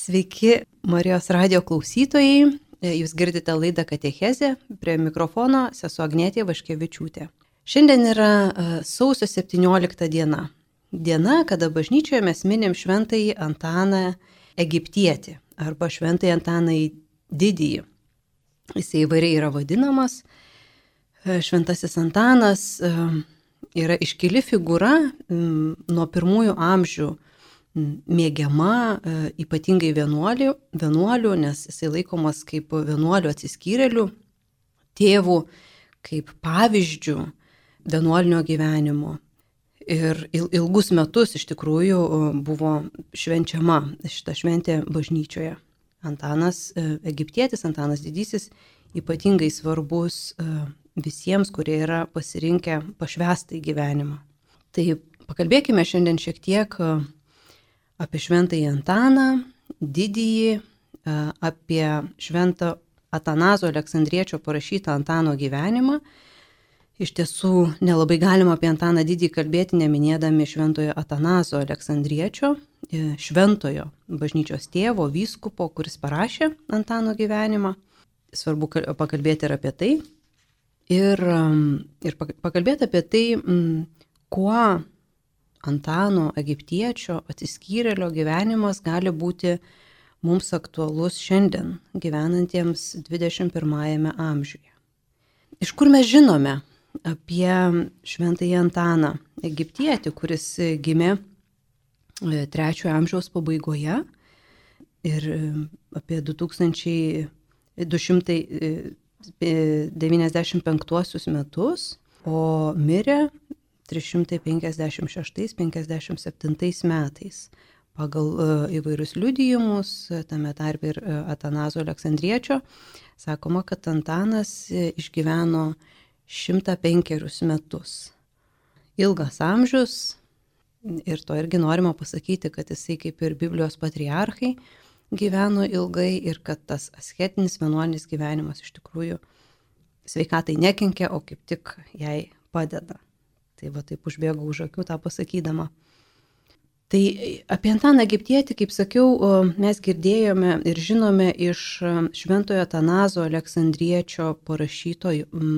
Sveiki, Marijos radijo klausytojai. Jūs girdite laidą Katechezė, prie mikrofono sesuo Agnetė Vaškevičiūtė. Šiandien yra sausio 17 diena. Diena, kada bažnyčioje mes minim šventąjį Antaną Egiptietį arba šventąjį Antaną Didįjį. Jis įvairiai yra vadinamas. Šventasis Antanas yra iškili figūra nuo pirmųjų amžių mėgiama, ypatingai vienuolių, nes jisai laikomas kaip vienuolių atsiskyrėlių, tėvų, kaip pavyzdžių vienuolinio gyvenimo. Ir ilgus metus iš tikrųjų buvo švenčiama šita šventė bažnyčioje. Antanas Egiptietis, Antanas Didysis, ypatingai svarbus visiems, kurie yra pasirinkę pašvęstąjį gyvenimą. Tai pakalbėkime šiandien šiek tiek apie šventąjį Antaną Didįjį, apie šventą Atanazo Aleksandriečio parašytą Antano gyvenimą. Iš tiesų nelabai galima apie Antaną Didįjį kalbėti neminėdami šventojo Atanazo Aleksandriečio, šventojo bažnyčios tėvo, vyskupo, kuris parašė Antano gyvenimą. Svarbu pakalbėti ir apie tai. Ir pakalbėti apie tai, kuo Antano Egiptiečio atsiskyrėlio gyvenimas gali būti mums aktualus šiandien, gyvenantiems 21 amžiuje. Iš kur mes žinome apie šventąjį Antaną Egiptietį, kuris gimė 3 amžiaus pabaigoje ir apie 2295 metus, o mirė 356-57 metais. Pagal įvairius liudijimus, tame tarpe ir Atanazo Aleksandriečio, sakoma, kad Antanas išgyveno 105 metus. Ilgas amžius, ir to irgi norima pasakyti, kad jisai kaip ir Biblijos patriarchai gyveno ilgai ir kad tas asketinis vienuolinis gyvenimas iš tikrųjų sveikatai nekenkia, o kaip tik jai padeda. Tai va taip užbėgau už akių tą pasakydama. Tai apie Antaną Egiptietį, kaip sakiau, mes girdėjome ir žinome iš šventojo Atanazo Aleksandriečio parašyto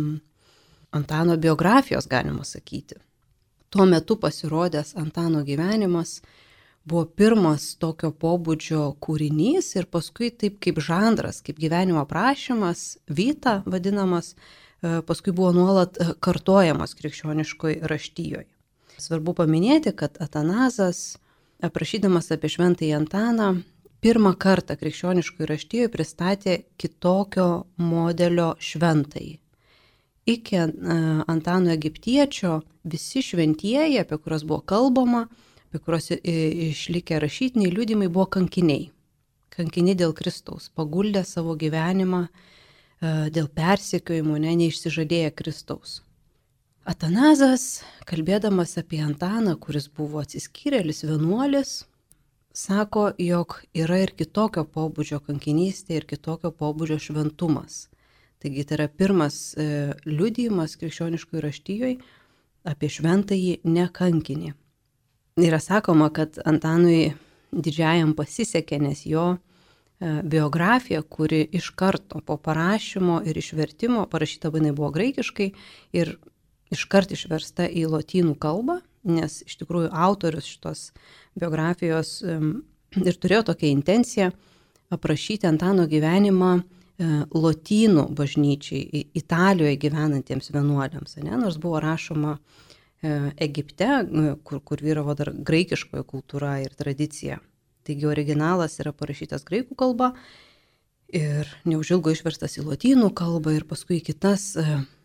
Antano biografijos, galima sakyti. Tuo metu pasirodęs Antano gyvenimas buvo pirmas tokio pobūdžio kūrinys ir paskui taip kaip žanras, kaip gyvenimo aprašymas, vita vadinamas, paskui buvo nuolat kartojamas krikščioniškoj raštijoje. Svarbu paminėti, kad Atanazas, aprašydamas apie šventąjį Antaną, pirmą kartą krikščioniškoj raštijoje pristatė kitokio modelio šventąjį. Iki Antano Egiptiečio visi šventieji, apie kuriuos buvo kalbama, apie kuriuos išlikę rašytiniai liudijimai, buvo kankiniai. Kankiniai dėl Kristaus, paguldę savo gyvenimą dėl persekiojimų, neišsižadėję Kristaus. Atanazas, kalbėdamas apie Antaną, kuris buvo atsiskyrėlis vienuolis, sako, jog yra ir kitokio pobūdžio kankinystė ir kitokio pobūdžio šventumas. Taigi tai yra pirmas liudijimas krikščioniškoj raštijoj apie šventąjį nekankinį. Yra sakoma, kad Antanui Didžiajam pasisekė, nes jo biografija, kuri iš karto po parašymo ir išvertimo, parašyta jinai buvo graikiškai ir iškart išversta į lotynų kalbą, nes iš tikrųjų autorius šitos biografijos ir turėjo tokią intenciją aprašyti Antano gyvenimą lotynų bažnyčiai, Italijoje gyvenantiems vienuoliams, nors buvo rašoma Egipte, kur vyravo dar graikiškoji kultūra ir tradicija. Taigi originalas yra parašytas graikų kalba ir neužilgo išverstas į lotynų kalbą ir paskui į kitas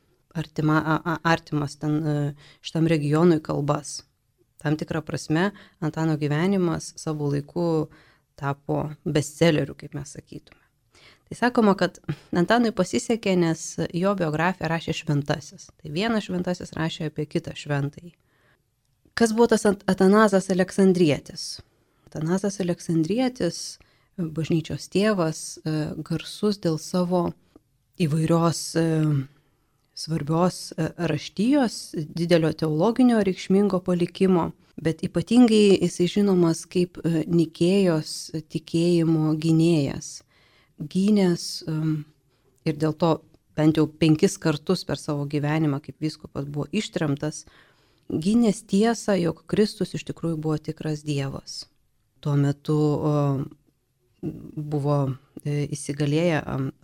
artimas ten šitam regionui kalbas. Tam tikrą prasme Antano gyvenimas savo laiku tapo bestselleriu, kaip mes sakytume. Tai sakoma, kad Antanui pasisekė, nes jo biografiją rašė šventasis. Tai vienas šventasis rašė apie kitą šventąjį. Kas buvo tas Atanazas Aleksandrietis? Atanazas Aleksandrietis, bažnyčios tėvas, garsus dėl savo įvairios svarbios raštijos, didelio teologinio reikšmingo palikimo, bet ypatingai jisai žinomas kaip Nikėjos tikėjimo gynėjas. Gynęs ir dėl to bent jau 5 kartus per savo gyvenimą kaip vyskupas buvo ištremtas, gynęs tiesą, jog Kristus iš tikrųjų buvo tikras Dievas. Tuo metu buvo įsigalėję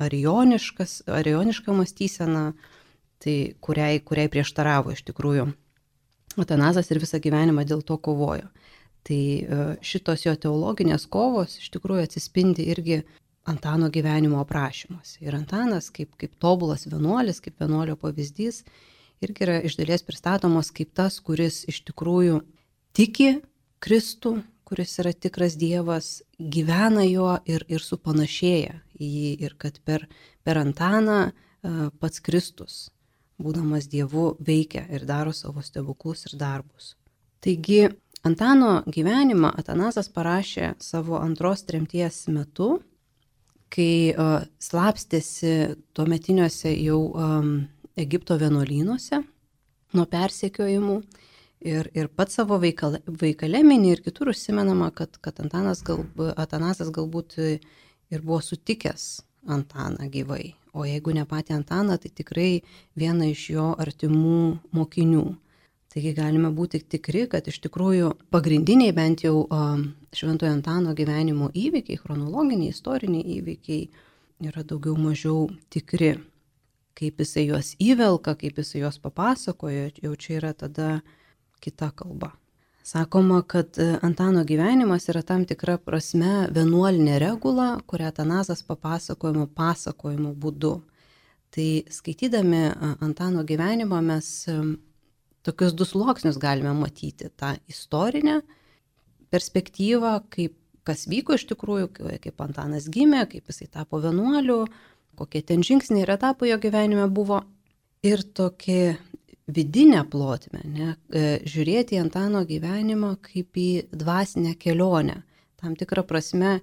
arioniška mąstysena, tai kuriai prieštaravo iš tikrųjų Atanazas ir visą gyvenimą dėl to kovojo. Tai šitos jo teologinės kovos iš tikrųjų atsispindi irgi Antano gyvenimo aprašymuose. Ir Antanas kaip tobulas vienuolis, kaip vienuolio pavyzdys, irgi yra iš dalies pristatomas kaip tas, kuris iš tikrųjų tiki Kristų, kuris yra tikras Dievas, gyvena juo ir supanašėja į jį, ir kad per Antaną pats Kristus, būdamas Dievu, veikia ir daro savo stebuklus ir darbus. Taigi Antano gyvenimą Atanazas parašė savo antros tremties metu, kai slapstėsi tuometiniuose jau Egipto vienuolynuose nuo persekiojimų. Ir pats savo veikale mini ir kitur užsimenama, kad Atanazas galbūt ir buvo sutikęs Antaną gyvai. O jeigu ne patį Antaną, tai tikrai vieną iš jo artimų mokinių. Taigi galime būti tikri, kad iš tikrųjų pagrindiniai bent jau Šventojo Antano gyvenimo įvykiai, chronologiniai, istoriniai įvykiai yra daugiau mažiau tikri. Kaip jisai juos įvelka, kaip jisai juos papasakojo, jau čia yra tada kita kalba. Sakoma, kad Antano gyvenimas yra tam tikra prasme vienuolinė regula, kurią Atanazas papasakojo pasakojimo būdu. Tai skaitydami Antano gyvenimą mes tokius 2 sluoksnius galime matyti. Ta istorinę perspektyvą, kas vyko iš tikrųjų, kaip Antanas gimė, kaip jisai tapo vienuoliu, kokie ten žingsniai ir etapai jo gyvenime buvo. Ir tokia vidinę plotmę, žiūrėti į Antano gyvenimą kaip į dvasinę kelionę. Tam tikrą prasme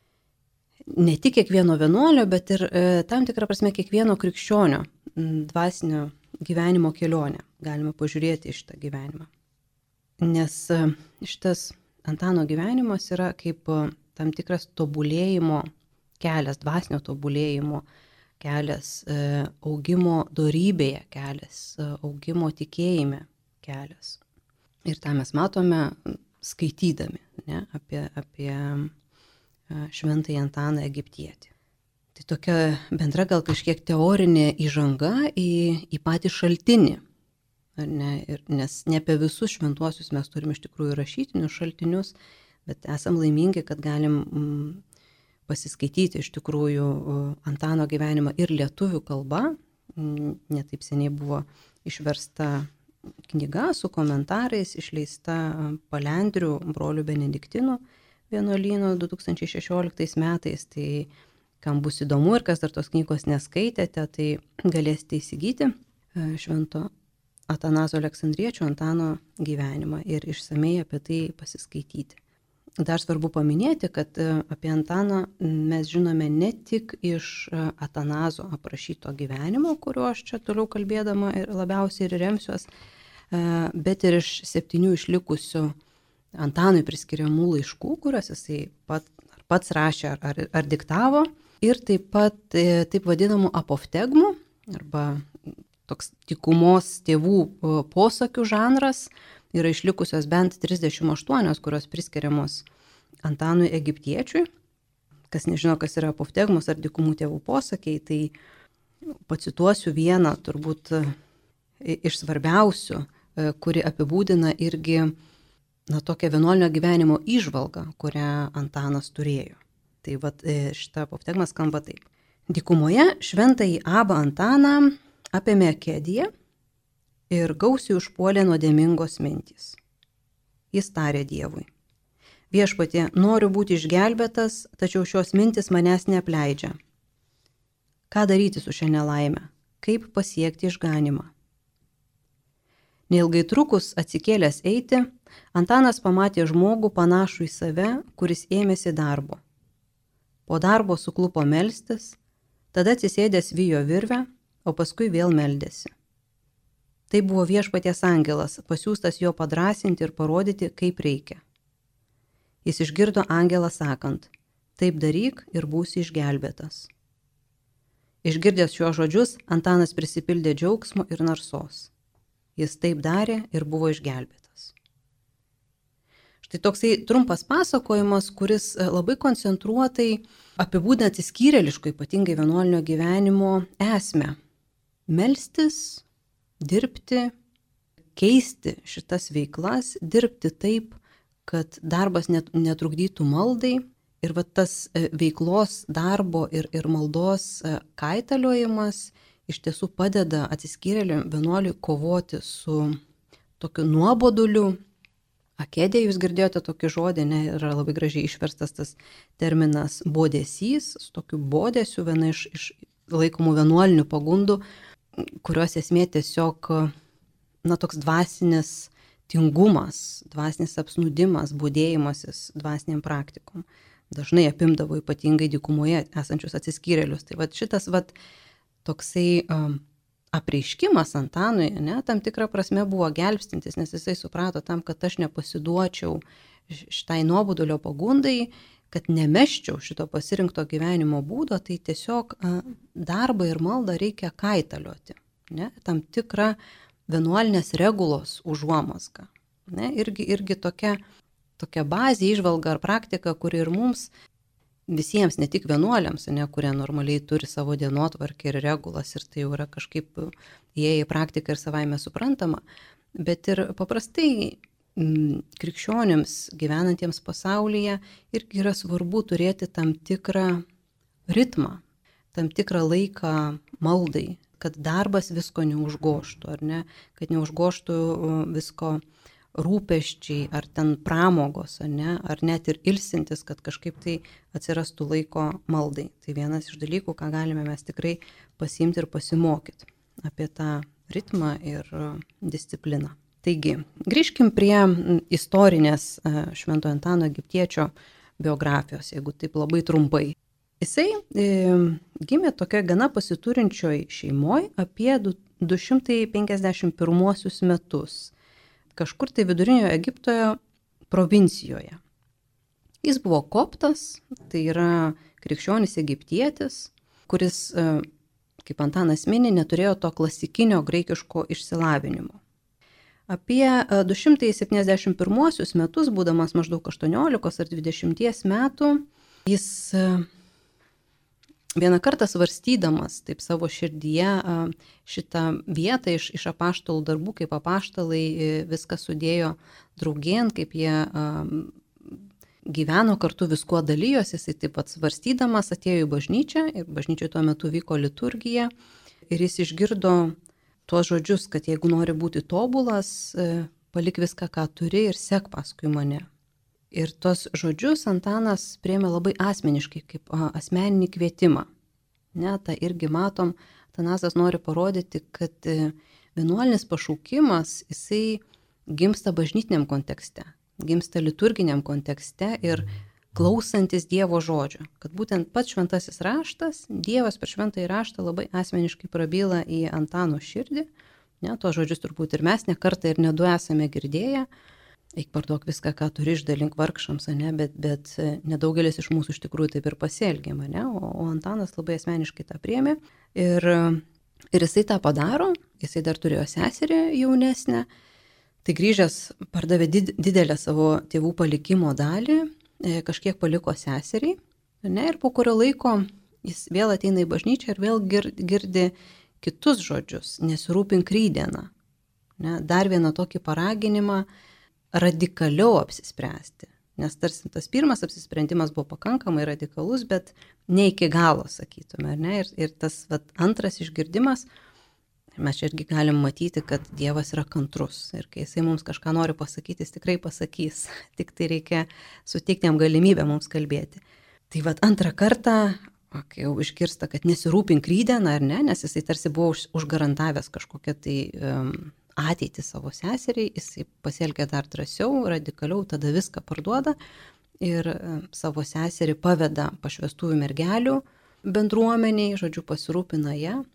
ne tik kiekvieno vienuolio, bet ir tam tikrą prasme kiekvieno krikščionio dvasinio gyvenimo kelionę. Galima pažiūrėti į šitą gyvenimą. Nes šitas Antano gyvenimas yra kaip tam tikras tobulėjimo kelias, dvasinio tobulėjimo kelias, augimo dorybėje kelias, augimo tikėjime kelias. Ir tą mes matome skaitydami apie šventąjį Antaną Egiptietį. Tai tokia bendra gal kažkiek teorinė įžanga į patį šaltinį. Nes ne apie visus šventuosius mes turime iš tikrųjų rašytinius šaltinius, bet esam laimingi, kad galim pasiskaityti iš tikrųjų Antano gyvenimą ir lietuvių kalba. Netaip seniai buvo išversta knyga su komentarais, išleista Palendrių brolių benediktinų vienuolyno 2016 metais. Tai kam bus įdomu ir kas dar tos knygos neskaitėte, tai galėsite įsigyti švento Atanazo Aleksandriečio Antano gyvenimą ir išsamei apie tai pasiskaityti. Dar svarbu paminėti, kad apie Antaną mes žinome ne tik iš Atanazo aprašyto gyvenimo, kuriuo aš čia toliau kalbėdama ir labiausiai ir remsiuos, bet ir iš 7 išlikusių Antanui priskiriamų laiškų, kuriuos jisai pats rašė ar diktavo, ir taip pat taip vadinamų apoftegmų, arba toks dykumos tėvų posakių žanras, yra išlikusios bent 38, kurios priskiriamos Antanui Egiptiečiui. Kas nežino, kas yra apoftegmos ar dykumų tėvų posakiai, tai pacituosiu vieną turbūt iš svarbiausių, kuri apibūdina irgi tokią vienuolinio gyvenimo įžvalgą, kurią Antanas turėjo. Tai šita apoftegma skamba taip. Dykumoje šventąjį Abą Antaną apėmė akedija ir gausiai užpuolė nuodėmingos mintys. Jis tarė Dievui: Viešpatie, noriu būti išgelbėtas, tačiau šios mintis manęs neapleidžia. Ką daryti su šia nelaime? Kaip pasiekti išganimą? Neilgai trukus atsikėlęs eiti, Antanas pamatė žmogų panašų į save, kuris ėmėsi darbo. Po darbo suklupo melstis, tada atsisėdęs vijo virvę, o paskui vėl meldėsi. Tai buvo viešpaties angelas, pasiųstas jo padrasinti ir parodyti, kaip reikia. Jis išgirdo angelą sakant, taip daryk ir būsi išgelbėtas. Išgirdęs šiuos žodžius, Antanas prisipildė džiaugsmo ir narsos. Jis taip darė ir buvo išgelbėtas. Štai toksai trumpas pasakojimas, kuris labai koncentruotai apibūdina atsiskyrėliško, ypatingai vienuolinio gyvenimo esmę. Melstis, dirbti, keisti šitas veiklas, dirbti taip, kad darbas netrukdytų maldai ir va tas veiklos, darbo ir maldos kaitaliojimas iš tiesų padeda atsiskyrėliui vienuoliui kovoti su tokiu nuoboduliu. Akedė, jūs girdėjote tokį žodį, yra labai gražiai išverstas tas terminas bodesys, su tokiu bodesiu, viena iš laikomų vienuolinių pagundų, kurios esmė tiesiog, toks dvasinis tingumas, dvasinis apsnūdimas, bodėjimasis dvasiniam praktikom. Dažnai apimdavo ypatingai dykumoje esančius atsiskyrėlius. Tai šitas toksai apreiškimas Antanui, tam tikrą prasme buvo gelbstintis, nes jisai suprato tam, kad aš nepasiduočiau šitai nuobodulio pagundai, kad nemeščiau šito pasirinkto gyvenimo būdo, tai tiesiog darbą ir maldą reikia kaitalioti. Tam tikrą vienuolinės regulos užuomazgą. Irgi tokia bazė, įžvalga ar praktika, kuri ir mums visiems, ne tik vienuoliams, kurie normaliai turi savo dienotvarkę ir regulas ir tai jau yra kažkaip įėję į praktiką ir savaime suprantama, bet ir paprastai krikščionims gyvenantiems pasaulyje irgi yra svarbu turėti tam tikrą ritmą, tam tikrą laiką maldai, kad darbas visko neužgoštų, kad neužgoštų visko rūpesčiai, ar ten pramogos, ar net ir ilsintis, kad kažkaip tai atsirastų laiko maldai. Tai vienas iš dalykų, ką galime mes tikrai pasiimti ir pasimokyti apie tą ritmą ir discipliną. Taigi, grįžkim prie istorinės Šventojo Antano Egiptiečio biografijos, jeigu taip labai trumpai. Jisai gimė tokioje gana pasiturinčioj šeimoje apie 251 metus. Kažkur tai vidurinio Egiptoje provincijoje. Jis buvo koptas, tai yra krikščionis egiptietis, kuris, kaip Antanas mini, neturėjo to klasikinio graikiško išsilavinimo. Apie 271 metus, būdamas maždaug 18 ar 20 metų, jis vieną kartą svarstydamas taip savo širdyje šitą vietą iš apaštalų darbų, kaip apaštalai viską sudėjo draugėn, kaip jie gyveno kartu, viskuo dalyjosi, jisai taip pat svarstydamas atėjo į bažnyčią ir bažnyčioje tuo metu vyko liturgija ir jis išgirdo tuos žodžius, kad jeigu nori būti tobulas, palik viską, ką turi ir sek paskui mane. Ir tos žodžius Antanas priėmė labai asmeniškai, kaip asmeninį kvietimą. Ta irgi matom, Antanasas nori parodyti, kad vienuolinis pašaukimas, jisai gimsta bažnytiniam kontekste, gimsta liturginiam kontekste ir klausantis Dievo žodžio. Kad būtent pats šventasis raštas, Dievas per šventąjį raštą labai asmeniškai prabyla į Antano širdį. Tuos žodžius turbūt ir mes ne kartą ir ne du esame girdėję. Eik parduok viską, ką turi, išdalink vargšams, bet nedaugelis iš mūsų iš tikrųjų taip ir pasielgiam, o Antanas labai asmeniškai tą priėmė ir jisai tą padaro, jisai dar turėjo seserį jaunesnę, tai grįžęs pardavė didelę savo tėvų palikimo dalį, kažkiek paliko seseriai, ir po kurio laiko jis vėl ateina į bažnyčią ir vėl girdi kitus žodžius, nesirūpink rytdieną, dar vieną tokį paraginimą, radikaliau apsispręsti, nes tarsi tas pirmas apsisprendimas buvo pakankamai radikalus, bet ne iki galo, sakytume, ir tas antras išgirdimas, mes čia irgi galim matyti, kad Dievas yra kantrus ir kai jisai mums kažką nori pasakyti, jis tikrai pasakys, tik tai reikia suteikti jam galimybę mums kalbėti. Tai antrą kartą, kai jau išgirsta, kad nesirūpink rytdieną ar ne, nes jisai tarsi buvo užgarantavęs kažkokią tai ateitį savo seseriai, jisai pasielgia dar drąsiau, radikaliau, tada viską parduoda ir savo seserį paveda pašvestųjų mergelių bendruomeniai, žodžiu, pasirūpina ją.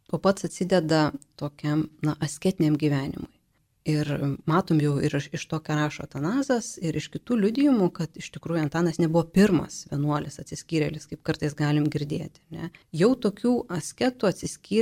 o pats atsideda tokiam, asketiniam gyvenimui. Ir matom jau ir iš to, ką rašo Atanazas, ir iš kitų liudijimų, kad iš tikrųjų Antanas nebuvo pirmas vienuolis atsiskyrėlis, kaip kartais galim girdėti. Ne? Jau tokių asketų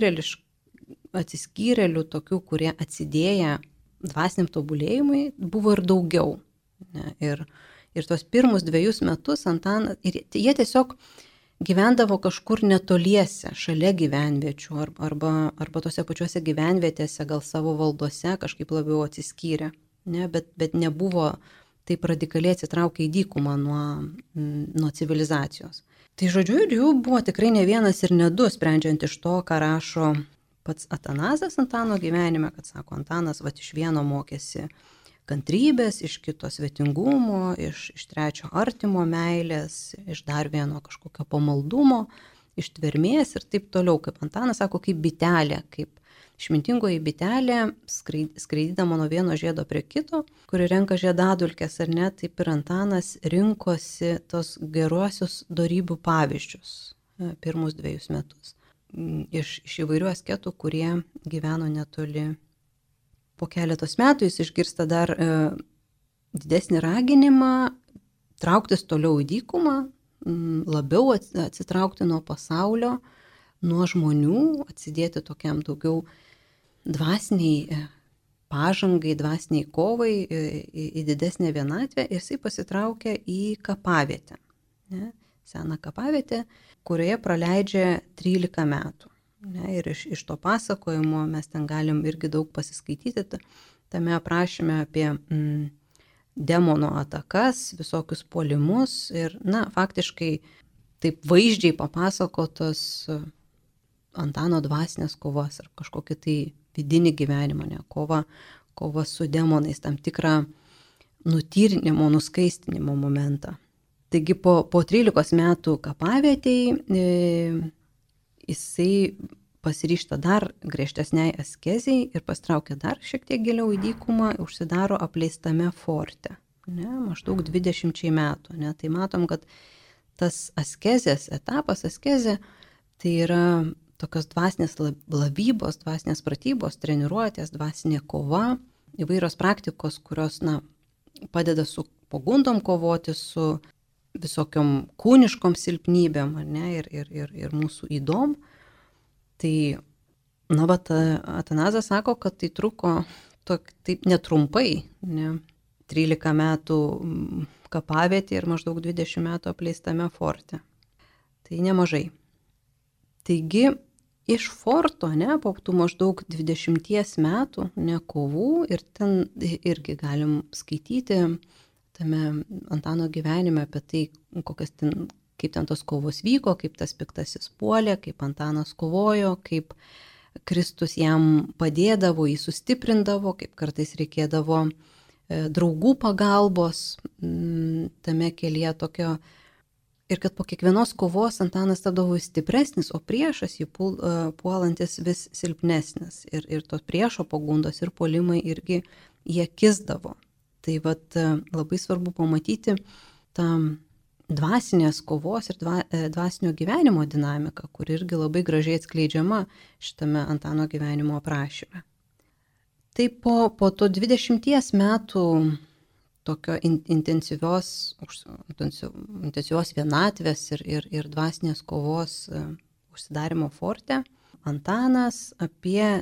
atsiskyrėlių, tokių, kurie atsidėję dvasiniam tobulėjimui, buvo ir daugiau. Ne? Ir tos pirmus 2 metus Antanas, ir jie tiesiog gyvendavo kažkur netoliese, šalia gyvenviečių arba tose pačiuose gyvenvietėse, gal savo valdose kažkaip labiau atsiskyrę, ne? Bet nebuvo taip radikaliai atsitraukę į dykumą nuo civilizacijos. Tai žodžiu, ir jų buvo tikrai ne vienas ir ne du, sprendžiant iš to, ką rašo pats Atanazas Antano gyvenime, kad sako, Antanas iš vieno mokėsi kantrybės, iš kito svetingumo, iš trečio artimo meilės, iš dar vieno kažkokio pamaldumo, iš tvermės ir taip toliau. Kaip Antanas sako, kaip bitelė, kaip išmintingoji bitelė, skraidydama nuo vieno žiedo prie kito, kuri renka žiedadulkes ar ne, taip ir Antanas rinkosi tos geruosius dorybių pavyzdžius pirmus 2 metus. Iš įvairių asketų, kurie gyveno netoli. Po keletos metų jis išgirsta dar didesnį raginimą trauktis toliau į dykumą, labiau atsitraukti nuo pasaulio, nuo žmonių, atsidėti tokiam daugiau dvasiniai pažangai, dvasiniai kovai, į didesnę vienatvę, ir jisai pasitraukia į kapavietę. Ne? Seną kapavietę, kurioje praleidžia 13 metų. Ne, ir iš to pasakojimo mes ten galim irgi daug pasiskaityti tame aprašyme apie demono atakas, visokius puolimus ir, faktiškai taip vaizdžiai papasakotos Antano dvasinės kovas ar kažkokį tai vidinį gyvenimą, ne, kova su demonais, tam tikrą nutyrinimo, nuskaistinimo momentą. Taigi po 13 metų kapavietėj jisai pasiryžta dar griežtesniai askezijai ir pastraukia dar šiek tiek giliau į dykumą, užsidaro apleistame forte, ne, maždaug 20 metų. Ne. Tai matom, kad tas askezės etapas, askezė, tai yra tokios dvasinės lavybos, dvasinės pratybos, treniruotės, dvasinė kova, įvairios praktikos, kurios padeda su pagundom kovoti, su visokiom kūniškom silpnybėm, ne, ir mūsų ydom. Tai, Atanazas sako, kad tai truko taip netrumpai, ne, 13 metų kapavietė ir maždaug 20 metų apleistame forte. Tai nemažai. Taigi, iš forto, ne, po tų maždaug 20 metų, ne, kovų, ir ten irgi galim skaityti tame Antano gyvenime apie tai, kaip ten tos kovos vyko, kaip tas piktasis puolė, kaip Antanas kovojo, kaip Kristus jam padėdavo, jį sustiprindavo, kaip kartais reikėdavo draugų pagalbos tame kelyje tokio. Ir kad po kiekvienos kovos Antanas tapdavo stipresnis, o priešas jį puolantis vis silpnesnis. Ir tos priešo pagundos ir puolimai irgi jie kisdavo. Tai labai svarbu pamatyti tą dvasinės kovos ir dvasinio gyvenimo dinamiką, kur irgi labai gražiai atskleidžiama šitame Antano gyvenimo aprašyme. Tai po to 20 metų tokio intensyvios vienatvės ir dvasinės kovos užsidarimo forte, Antanas apie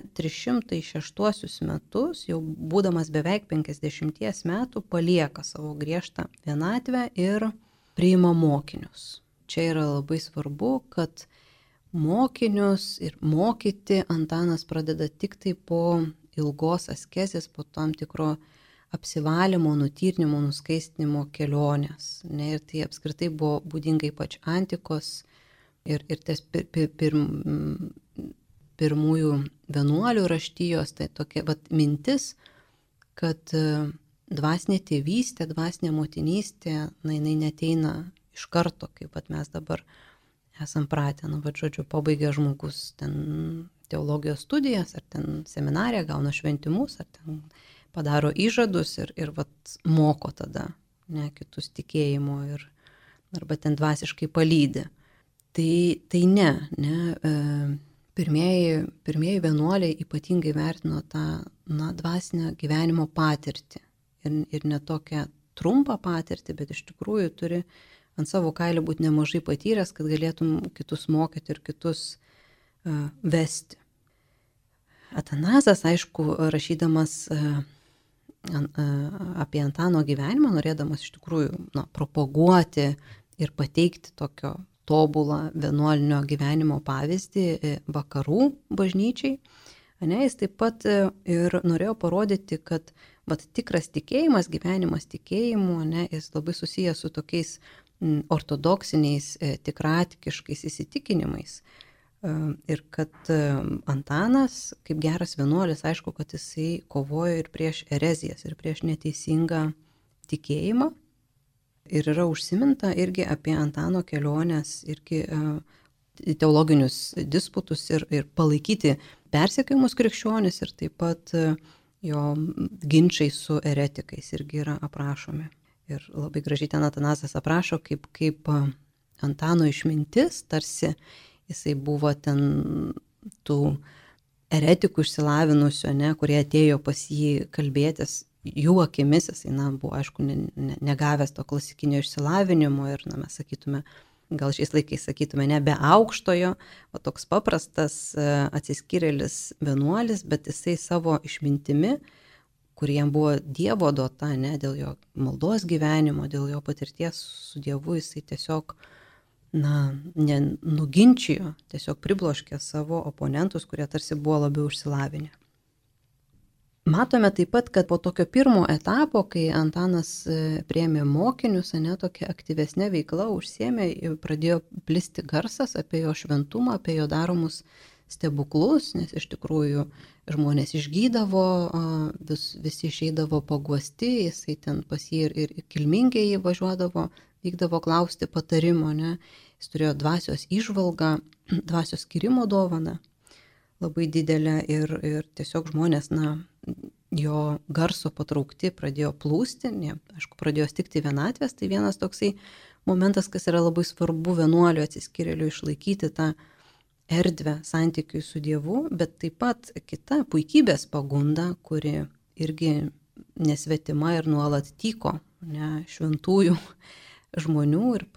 306 metus, jau būdamas beveik 50 metų, palieka savo griežtą vienatvę ir priima mokinius. Čia yra labai svarbu, kad mokinius ir mokyti Antanas pradeda tik tai po ilgos askezės, po tam tikro apsivalymo, nutyrinimo, nuskaistinimo kelionės. Ne, ir tai apskritai buvo būdinga ypač antikos ir tas pirmųjų vienuolių raštijos, tai tokia mintis, kad dvasinė tėvystė, dvasinė motinystė, jinai neteina iš karto, kaip mes dabar esam pratę. Žodžiu, pabaigia žmogus ten teologijos studijas, ar ten seminariją, gauna šventimus, ar ten padaro įžadus ir moko tada, ne, kitus tikėjimo arba ten dvasiškai palydi. Tai ne. pirmieji vienuoliai ypatingai vertino tą dvasinę gyvenimo patirtį. Ir ne tokią trumpą patirtį, bet iš tikrųjų turi ant savo kailio būti nemažai patyręs, kad galėtum kitus mokyti ir kitus vesti. Atanazas, aišku, rašydamas apie Antano gyvenimą, norėdamas iš tikrųjų propaguoti ir pateikti tokio tobulą vienuolinio gyvenimo pavyzdį vakarų bažnyčiai, jis taip pat ir norėjo parodyti, kad tikras tikėjimas, gyvenimas tikėjimu, jis labai susijęs su tokiais ortodoksiniais, tikratikiškais įsitikinimais. Ir kad Antanas, kaip geras vienuolis, aišku, kad jisai kovojo ir prieš erezijas, ir prieš neteisingą tikėjimą. Ir yra užsiminta irgi apie Antano keliones, irgi teologinius disputus ir palaikyti persekiojimus krikščionis ir taip pat jo ginčiai su eretikais irgi yra aprašomi. Ir labai gražiai ten Atanazas aprašo, kaip Antano išmintis, tarsi jisai buvo ten tų eretikų išsilavinusių, kurie atėjo pas jį kalbėtis, jų akimis jisai, buvo, aišku, negavęs to klasikinio išsilavinimo ir, mes sakytume, gal šiais laikais sakytume, nebe aukštojo, o toks paprastas atsiskyrėlis vienuolis, bet jisai savo išmintimi, kuri jam buvo Dievo duota, dėl jo maldos gyvenimo, dėl jo patirties su Dievu, jisai tiesiog nenuginčijo, tiesiog pribloškė savo oponentus, kurie tarsi buvo labiau išsilavinę. Matome taip pat, kad po tokio pirmo etapo, kai Antanas priėmė mokinius, tokia aktyvesnė veikla užsiėmė, pradėjo plisti garsas apie jo šventumą, apie jo daromus stebuklus, nes iš tikrųjų žmonės išgydavo, visi išeidavo paguosti, jisai ten pas jį ir kilmingiai važiuodavo, vykdavo klausti patarimo, Jis turėjo dvasios įžvalgą, dvasios skyrimo dovaną labai didelę ir tiesiog žmonės, jo garso patraukti pradėjo plūsti, aišku, pradėjo stikti vienatvės, tai vienas toksai momentas, kas yra labai svarbu vienuolių atsiskyrėlių išlaikyti tą erdvę santykiui su Dievu, bet taip pat kita puikybės pagunda, kuri irgi nesvetima ir nuolat tyko, šventųjų žmonių ir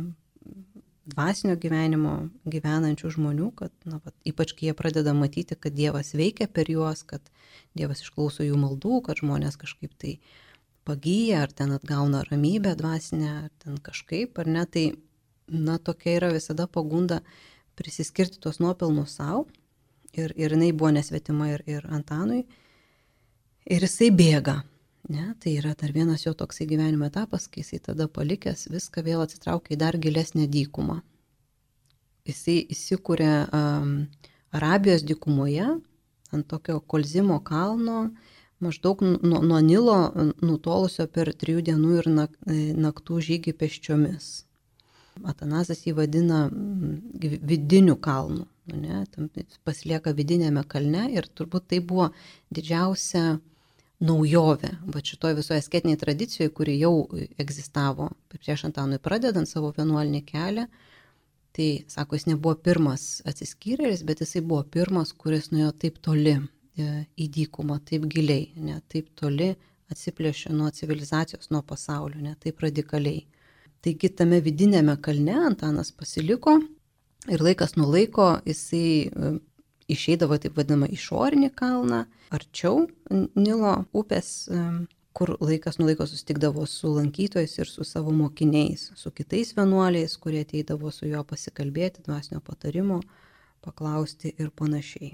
dvasinio gyvenimo gyvenančių žmonių, kad ypač kai jie pradeda matyti, kad Dievas veikia per juos, kad Dievas išklauso jų maldų, kad žmonės kažkaip tai pagyja, ar ten atgauna ramybę dvasinę, ar ten kažkaip, ar ne, tai tokia yra visada pagunda prisiskirti tuos nuopelnus savo ir jinai buvo nesvetima ir Antanui ir jisai bėga. Tai yra dar vienas jo toksai gyvenimo etapas, kai jisai tada palikęs viską vėl atsitraukia į dar gilesnę dykumą. Jisai įsikūrė Arabijos dykumoje, ant tokio Kolzimo kalno, maždaug nuo Nilo nutolusio per 3 dienų ir naktų žygį pėsčiomis. Atanazas jį vadina vidiniu kalnu, pasilieka vidinėme kalne ir turbūt tai buvo didžiausia naujovė, šitoj visoje asketiniai tradicijoje, kuri jau egzistavo prieš Antanui pradedant savo vienuolinį kelią, tai, sako, jis nebuvo pirmas atsiskyrėlis, bet jisai buvo pirmas, kuris nuėjo taip toli į dykumą, taip giliai, taip toli atsiplėšė nuo civilizacijos, nuo pasaulio, taip radikaliai. Taigi tame vidinėme kalne Antanas pasiliko ir laikas nuo laiko jisai išeidavo taip vadinamą išorinį kalną, arčiau Nilo upės, kur laikas nuo laiko susitikdavo su lankytojais ir su savo mokiniais, su kitais vienuoliais, kurie ateidavo su juo pasikalbėti, dvasinio patarimo, paklausti ir panašiai.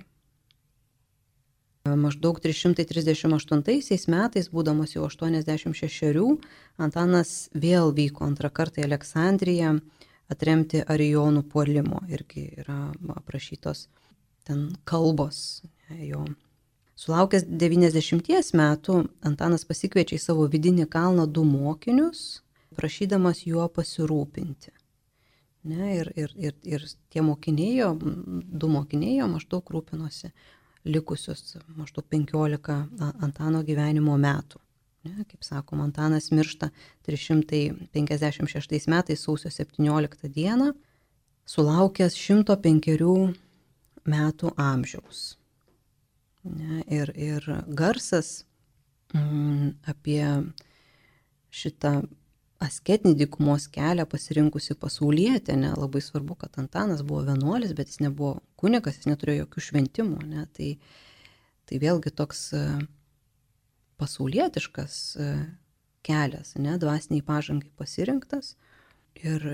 Maždaug 338 metais, būdamas jau 86, Antanas vėl vyko antrą kartą į Aleksandriją atremti arijonų puolimo. Irgi yra aprašytos ten kalbos jo. Sulaukęs 90 metų, Antanas pasikviečia į savo vidinį kalną 2 mokinius, prašydamas juo pasirūpinti. Ir tie mokiniai, 2 mokiniai maždaug rūpinosi likusius maždaug 15 Antano gyvenimo metų. Kaip sakoma, Antanas miršta 356 metais sausio 17 dieną, sulaukęs 105 metų amžiaus. Ne, ir garsas apie šitą asketinį dykumos kelią pasirinkusi pasaulietę, ne, labai svarbu, kad Antanas buvo vienuolis, bet jis nebuvo kunigas, jis neturėjo jokių šventimų, ne, tai vėlgi toks pasaulietiškas kelias, ne, dvasiniai pažangai pasirinktas. Ir,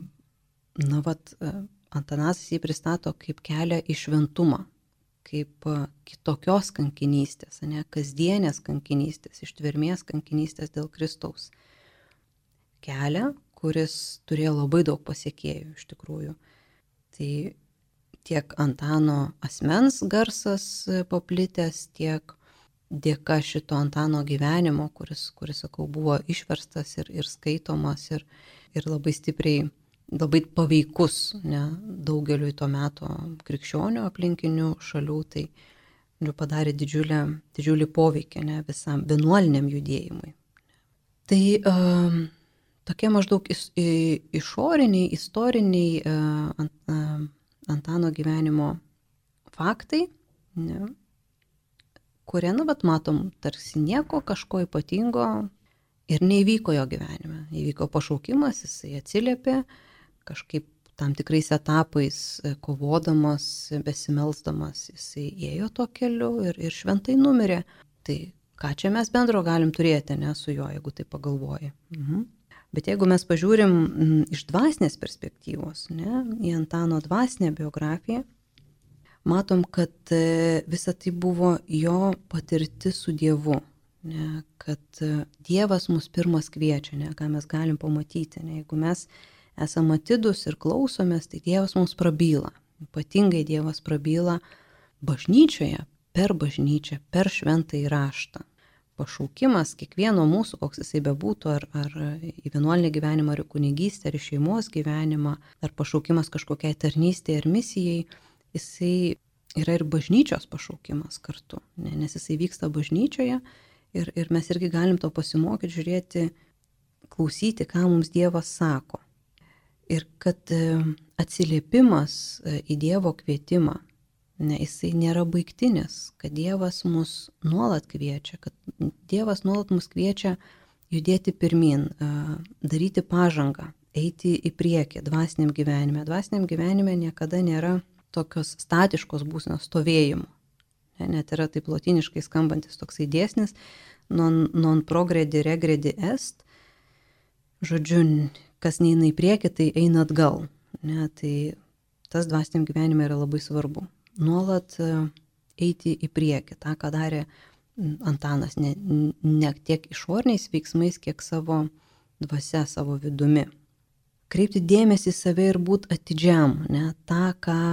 Antanasas jį pristato kaip kelią į šventumą, kaip kitokios kankinystės, ne, kasdienės kankinystės, ištvermės kankinystės dėl Kristaus. Kelią, kuris turėjo labai daug pasiekėjų iš tikrųjų. Tai tiek Antano asmens garsas paplitęs, tiek dėka šito Antano gyvenimo, kuris sakau, buvo išverstas ir skaitomas ir labai stipriai, labai paveikus, ne, daugeliui to meto krikščionių aplinkinių šalių, tai padarė didžiulį poveikį, ne, visam vienuoliniam judėjimui. Tai tokie maždaug išoriniai, istoriniai Antano gyvenimo faktai, ne, kurie, matom, tarsi nieko kažko ypatingo ir neįvyko jo gyvenime. Įvyko pašaukimas, jisai atsiliepė, kažkaip tam tikrais etapais kovodamas, besimelsdamas, jisai ėjo to keliu ir šventai numirė. Tai ką čia mes bendro galim turėti, ne, su juo, jeigu tai pagalvoji. Bet jeigu mes pažiūrim iš dvasinės perspektyvos, ne, į Antano dvasinę biografiją, matom, kad visa tai buvo jo patirtis su Dievu, ne, kad Dievas mus pirmas kviečia, ne, ką mes galim pamatyti. Ne, jeigu mes esame atidus ir klausomės, tai Dievas mums prabyla. Ypatingai Dievas prabyla bažnyčioje, per bažnyčią, per šventąjį raštą. Pašaukimas kiekvieno mūsų, koks jisai bebūtų, ar į vienuolinį gyvenimą, ar į kunigystę, ar į šeimos gyvenimą, ar pašaukimas kažkokiai tarnystėje ar misijai, jisai yra ir bažnyčios pašaukimas kartu, ne, nes jisai vyksta bažnyčioje ir mes irgi galim to pasimokyti, žiūrėti, klausyti, ką mums Dievas sako. Ir kad atsiliepimas į Dievo kvietimą, ne, jisai nėra baigtinis, kad Dievas mus nuolat kviečia, kad Dievas nuolat mus kviečia judėti pirmin, daryti pažangą, eiti į priekį dvasiniam gyvenime. Dvasiniam gyvenime niekada nėra tokios statiškos būsenos stovėjimo. Net yra taip lotyniškai skambantis toksai dėsnis, non progredi regredi est, žodžiu, kas neina į priekį, tai eina atgal. Ne, tai tas dvasiniam gyvenime yra labai svarbu. Nuolat eiti į priekį, tą, ką darė Antanas, ne tiek išoriniais veiksmais, kiek savo dvasia, savo vidumi. Kreipti dėmesį į save ir būti atidžiam, ne, tą,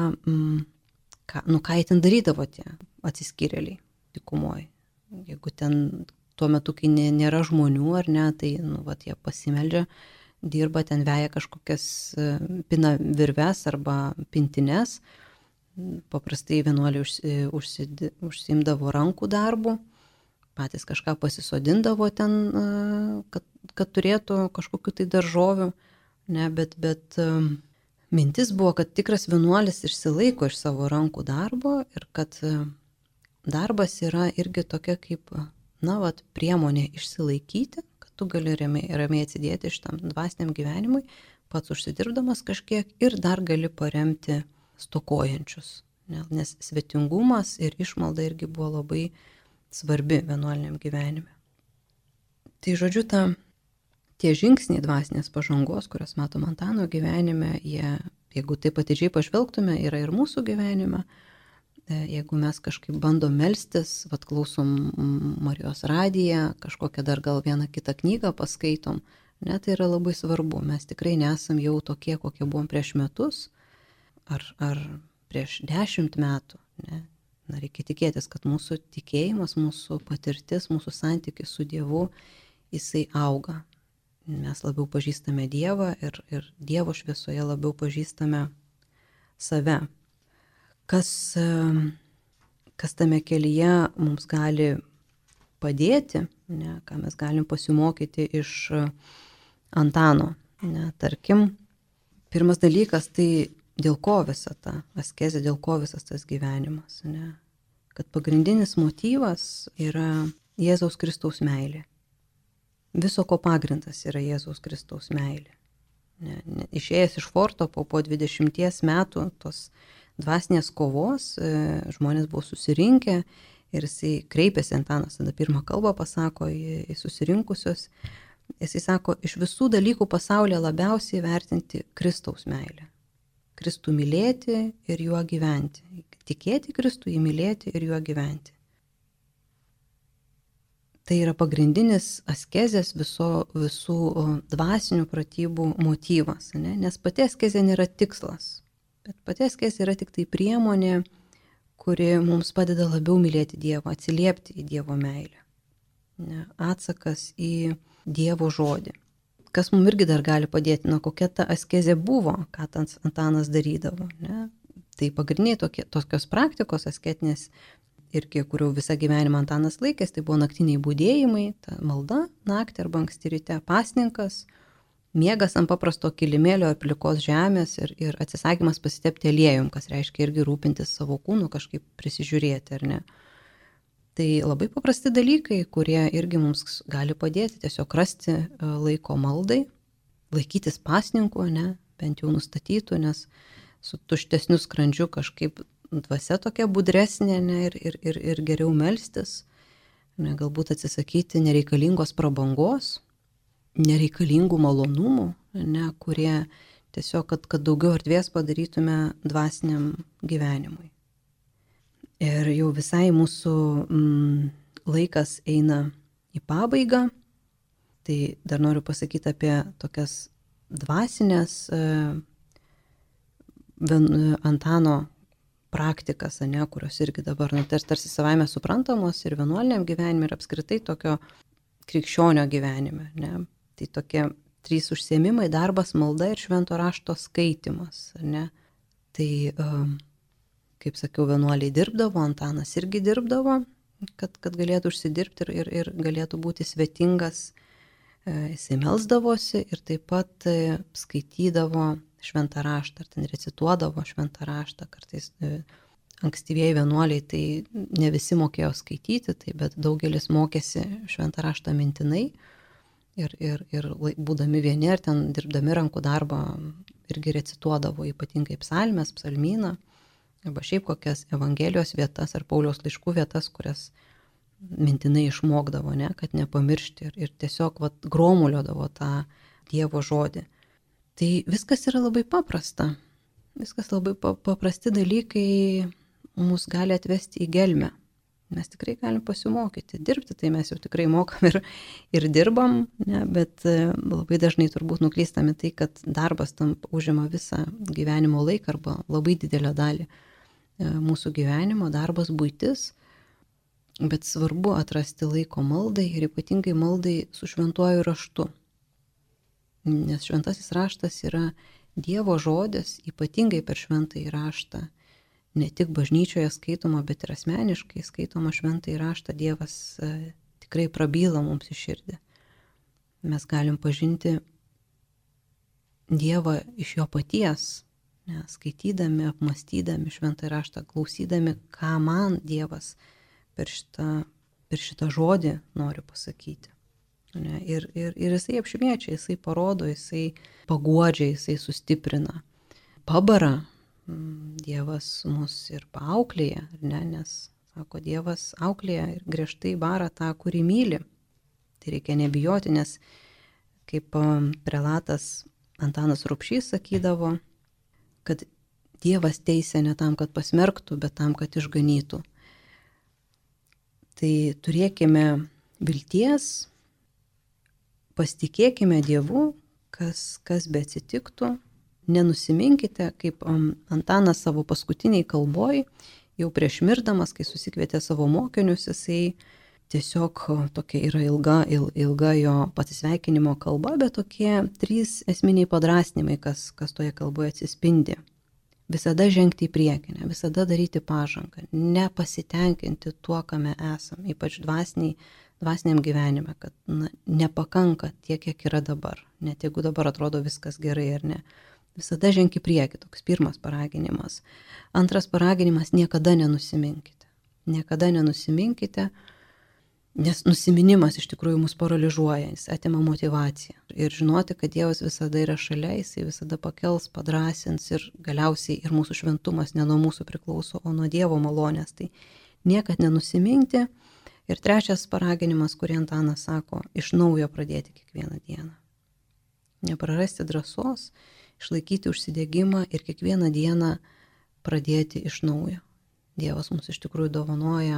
ką jie ten darydavo tie atsiskyrėliai dykumoje. Jeigu ten tuo metu, kai nėra žmonių, ar ne, tai jie pasimeldžia, dirba, ten veja kažkokias, pina virves arba pintines. Paprastai vienuoliai užsiimdavo rankų darbų, patys kažką pasisodindavo ten, kad turėtų kažkokių tai daržovių, ne, bet mintis buvo, kad tikras vienuolis išsilaiko iš savo rankų darbo ir kad darbas yra irgi tokia kaip, priemonė išsilaikyti, kad tu gali ramiai atsidėti šitam dvasiniam gyvenimui, pats užsidirbdamas kažkiek ir dar gali paremti stokojančius, nes svetingumas ir išmalda irgi buvo labai svarbi vienuoliniam gyvenime. Tai žodžiu, tie žingsniai dvasinės pažangos, kurias matom Antano gyvenime, jeigu taip atidžiai pažvelgtume, yra ir mūsų gyvenime. Jeigu mes kažkaip bandom melstis, klausom Marijos radiją, kažkokią dar gal vieną kitą knygą paskaitom, ne, tai yra labai svarbu. Mes tikrai nesam jau tokie, kokie buvom prieš metus, ar prieš 10 metų. Ne? Reikia tikėtis, kad mūsų tikėjimas, mūsų patirtis, mūsų santykis su Dievu, jisai auga. Mes labiau pažįstame Dievą ir Dievo šviesoje labiau pažįstame save. Kas tame kelyje mums gali padėti, ne? Ką mes galim pasimokyti iš Antano. Ne? Tarkim, pirmas dalykas tai dėl ko visa ta askezė, dėl ko visas tas gyvenimas, ne? Kad pagrindinis motyvas yra Jėzaus Kristaus meilė. Viso ko pagrindas yra Jėzaus Kristaus meilė. Išėjęs iš forto po 20 metų tos dvasinės kovos, žmonės buvo susirinkę ir jisai kreipėsi, Antanas tada pirmą kalbą pasako į susirinkusios. Jisai sako, iš visų dalykų pasaulyje labiausiai vertinti Kristaus meilę. Kristų mylėti ir juo gyventi. Tikėti Kristų, jį mylėti ir juo gyventi. Tai yra pagrindinis askezės visų dvasinių pratybų motyvas, ne? Nes pati askezė nėra tikslas, bet pati askezė yra tik tai priemonė, kuri mums padeda labiau mylėti Dievą, atsiliepti į Dievo meilę. Ne? Atsakas į Dievo žodį. Kas mums irgi dar gali padėti, kokia ta askezė buvo, ką Antanas darydavo. Ne? Tai pagrindiniai tokios praktikos asketinės, irgi, kurių visą gyvenimą Antanas laikės, tai buvo naktiniai budėjimai, ta malda naktį arba anksti ryte, pasninkas, miegas ant paprasto kilimėlio ar plikos žemės ir atsisakymas pasitepti aliejum, kas reiškia irgi rūpintis savo kūnu, kažkaip prisižiūrėti, ar ne. Tai labai paprasti dalykai, kurie irgi mums gali padėti tiesiog rasti laiko maldai, laikytis pasninkų, ne, bent jau nustatytų, nes su tuštesniu skrandžiu kažkaip dvasia tokia budresnė, ne, ir geriau melstis, ne, galbūt atsisakyti nereikalingos prabangos, nereikalingų malonumų, ne, kurie tiesiog, kad daugiau erdvės padarytume dvasiniam gyvenimui. Ir jau visai mūsų laikas eina į pabaigą, tai dar noriu pasakyti apie tokias dvasinės Antano praktikas, ne, kurios irgi dabar tarsi savaime suprantamos ir vienuoliniam gyvenime, ir apskritai tokio krikščionio gyvenime. Ne. Tai tokie 3 užsiėmimai: darbas, malda ir švento rašto skaitymas. Ne. Tai, kaip sakiau, vienuoliai dirbdavo, Antanas irgi dirbdavo, kad galėtų užsidirbti ir galėtų būti svetingas. Jisai melsdavosi ir taip pat skaitydavo šventą raštą, ar ten recituodavo šventą raštą. Kartais ankstyvieji vienuoliai tai ne visi mokėjo skaityti, tai, bet daugelis mokėsi šventą raštą mintinai ir būdami vieni ar ten dirbdami rankų darbą irgi recituodavo ypatingai psalmes, psalmyną, arba šiaip kokias Evangelijos vietas ar Pauliaus laiškų vietas, kurias mintinai išmokdavo, ne, kad nepamiršti ir tiesiog gromuliodavo tą Dievo žodį. Tai viskas yra labai paprasta. Viskas labai paprasti dalykai mus gali atvesti į gelmę. Mes tikrai galim pasimokyti. Dirbti tai mes jau tikrai mokam ir dirbam, ne, bet labai dažnai turbūt nuklystame tai, kad darbas tam užima visą gyvenimo laiką arba labai didelę dalį mūsų gyvenimo, darbas, buitis. Bet svarbu atrasti laiko maldai ir ypatingai maldai su šventuoju raštu. Nes šventasis raštas yra Dievo žodis, ypatingai per šventąjį raštą. Ne tik bažnyčioje skaitoma, bet ir asmeniškai skaitoma šventąjį raštą. Dievas tikrai prabyla mums į širdį. Mes galim pažinti Dievą iš jo paties, ne, skaitydami, apmastydami šventąjį raštą, klausydami, ką man Dievas per šitą žodį nori pasakyti. Ne, ir jisai apšviečia, jisai parodo, jisai paguodžia, jisai sustiprina, pabara. Dievas mus ir paauklėja, ne, nes, sako, Dievas auklėja ir griežtai bara tą, kurį myli. Tai reikia nebijoti, nes kaip prelatas Antanas Rubšys sakydavo, kad Dievas teisia ne tam, kad pasmerktų, bet tam, kad išganytų. Tai turėkime vilties, pasitikėkime Dievu, kas be atsitiktų, nenusiminkite, kaip Antanas savo paskutiniai kalboj, jau prieš mirdamas, kai susikvietė savo mokinius, jisai tiesiog tokia yra ilga jo pasisveikinimo kalba, bet tokie 3 esminiai padrasnimai, kas toje kalboje atsispindi. Visada žengti į priekį, visada daryti pažangą, nepasitenkinti tuo, ką mes esame, ypač dvasiniam gyvenime, kad nepakanka tiek, kiek yra dabar. Net jeigu dabar atrodo viskas gerai ar ne. Visada ženk į priekį, toks pirmas paraginimas. Antras paraginimas, niekada nenusiminkite. Niekada nenusiminkite, nes nusiminimas iš tikrųjų mus paralyžiuoja, jis atima motivaciją. Ir žinoti, kad Dievas visada yra šalia, jisai visada pakels, padrasins ir galiausiai ir mūsų šventumas ne nuo mūsų priklauso, o nuo Dievo malonės. Tai niekad nenusiminti. Ir trečias paraginimas, kurį Antanas sako, iš naujo pradėti kiekvieną dieną. Neprarasti drąsos, išlaikyti užsidegimą ir kiekvieną dieną pradėti iš naujo. Dievas mums iš tikrųjų dovanoja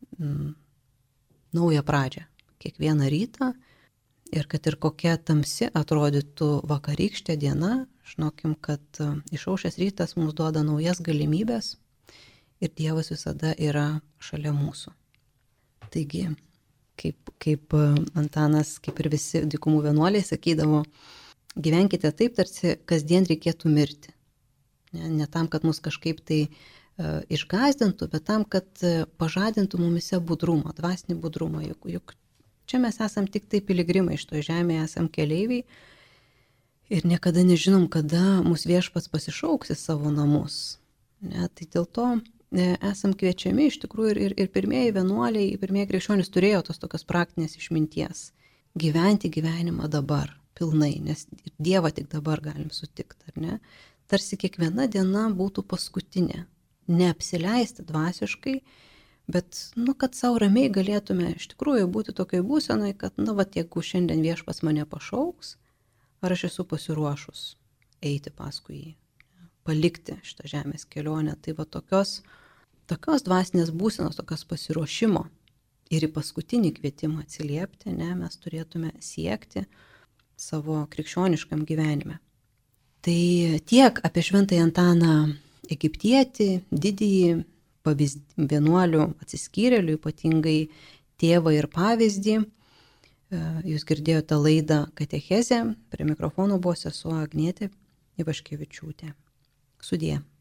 naują pradžią kiekvieną rytą ir kad ir kokia tamsi atrodytų vakarykštė diena, žinokim, kad išaušęs rytas mums duoda naujas galimybės ir Dievas visada yra šalia mūsų. Taigi, kaip Antanas, kaip ir visi dykumų vienuoliai sakydavo, gyvenkite taip, tarsi kasdien reikėtų mirti. Ne tam, kad mus kažkaip tai išgąsdintų, bet tam, kad pažadintų mumise budrumą, dvasinį budrumą. Juk čia mes esam tik tai piligrimai, šitoje žemėje esam keleiviai ir niekada nežinom, kada mus Viešpats pasišauks į savo namus. Tai dėl to esam kviečiami iš tikrųjų ir pirmieji vienuoliai, pirmieji krikščionys turėjo tos tokios praktinės išminties. Gyventi gyvenimą dabar, pilnai, nes Dievą tik dabar galim sutikti, ar ne? Tarsi kiekviena diena būtų paskutinė. Neapsileisti dvasiškai, bet, kad savo ramiai galėtume iš tikrųjų būti tokioj būsenoj, kad, jeigu šiandien Viešpats mane pašauks, ar aš esu pasiruošus eiti paskui jį, palikti šitą žemės kelionę. Tai tokios dvasinės būsenos, tokios pasiruošimo ir į paskutinį kvietimą atsiliepti, mes turėtume siekti savo krikščioniškam gyvenime. Tai tiek apie šventąjį Antaną Egiptietį, didįjį vienuolių atsiskyrėlių, ypatingai tėvą ir pavyzdį. Jūs girdėjote laidą Katechezė, prie mikrofono buvo sesuo Agnietė Ivaškevičiūtė. Sudie.